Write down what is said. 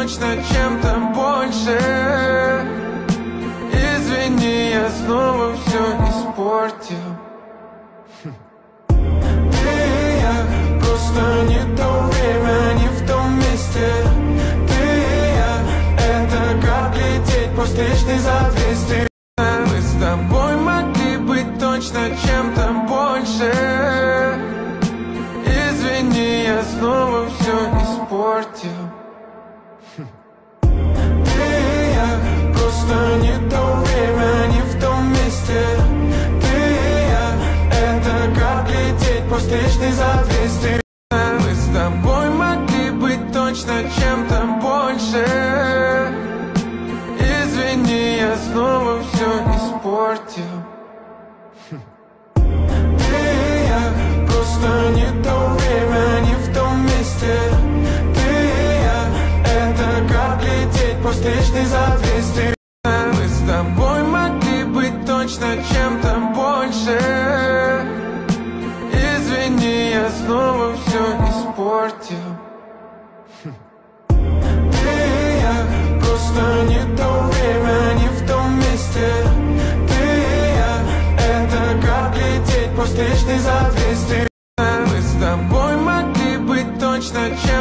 точно чем-то больше. Извини, я снова все испортил. Ты и я, просто не то время, не в том месте. Ты и я, это как лететь по встречной за 200. Мы с тобой могли быть точно чем-то больше. Извини, я снова все испортил. Ты и я, просто не то время, не в том месте. Ты и я, это как лететь по встречной за 200. Мы с тобой могли быть точно чем-то больше. Извини, я снова все испортил. Ты и я, просто не то время, не в том месте. Ты и я, это как лететь по встречной за 200. Мы с тобой могли быть точно чем-то больше. Извини, я снова все испортил. Ты и я, просто не то время, не в том месте. Ты и я, это как лететь по встречной за 200. Мы с тобой могли быть точно чем-то